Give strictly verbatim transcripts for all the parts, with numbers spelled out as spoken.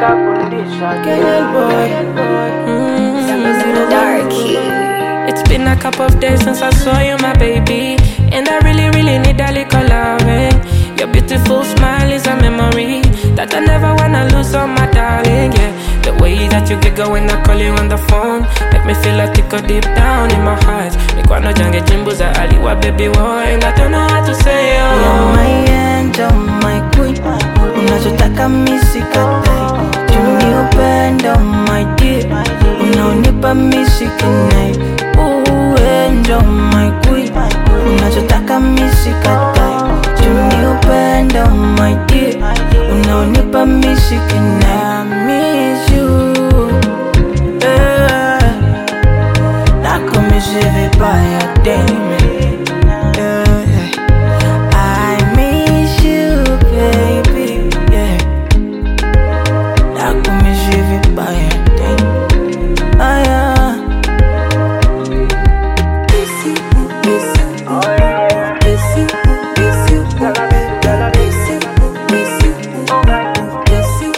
Kenyan boy. Mm-hmm. Darky. It's been a couple of days since I saw you, my baby, and I really, really need a little loving. Your beautiful smile is a memory that I never wanna lose, on my darling, yeah. The way that you get going, I call you on the phone, make me feel like tickle deep down in my heart. Mikwano jange jimbuza aliwa baby boy, and I don't know how to say oh. You're my angel, my queen, unachotaka misikatai. Juni upendo, my dear, unaonipa misikinai. Ooh, angel, my queen, unachotaka misikatai. Juni upendo, my dear, unaonipa misikinai. I miss you, yeah. Nako misivi baya dame, yeah. I miss you, baby, yeah. Nako misivi baya dame, ah yeah. Miss you, miss you, oh yeah. Miss you, miss you, miss you, miss you, miss you, miss you.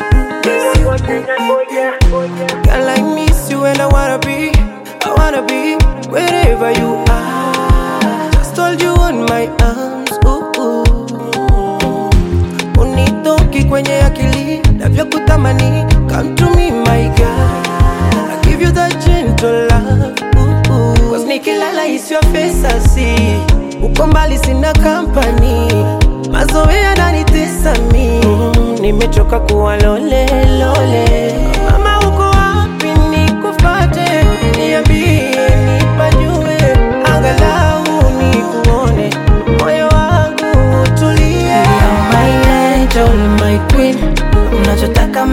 Girl, I miss you and I wanna be, I wanna be wherever you are. Just hold you on my arms, ooh, ooh. Unitoki kwenye akili, navyokutamani. Come to me, my girl, I give you that gentle love, ooh, ooh. Cause nikilala is your face I see. Uko mbali sina company, mazoea yananitesa mi. mm, Nimechoka kuwa lole, lole. Mama uko wapi nikufate, niambie nipajue, angalau nikuone, moyo wangu utulie. You're my angel, my queen, unachotaka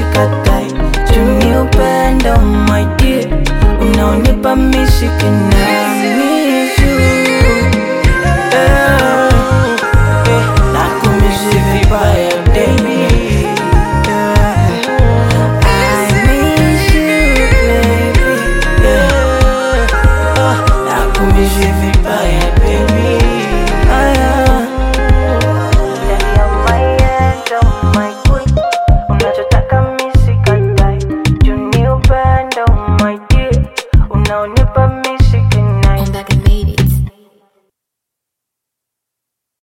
misikatai. Juni upendo, my dear, unaonipa misikinai.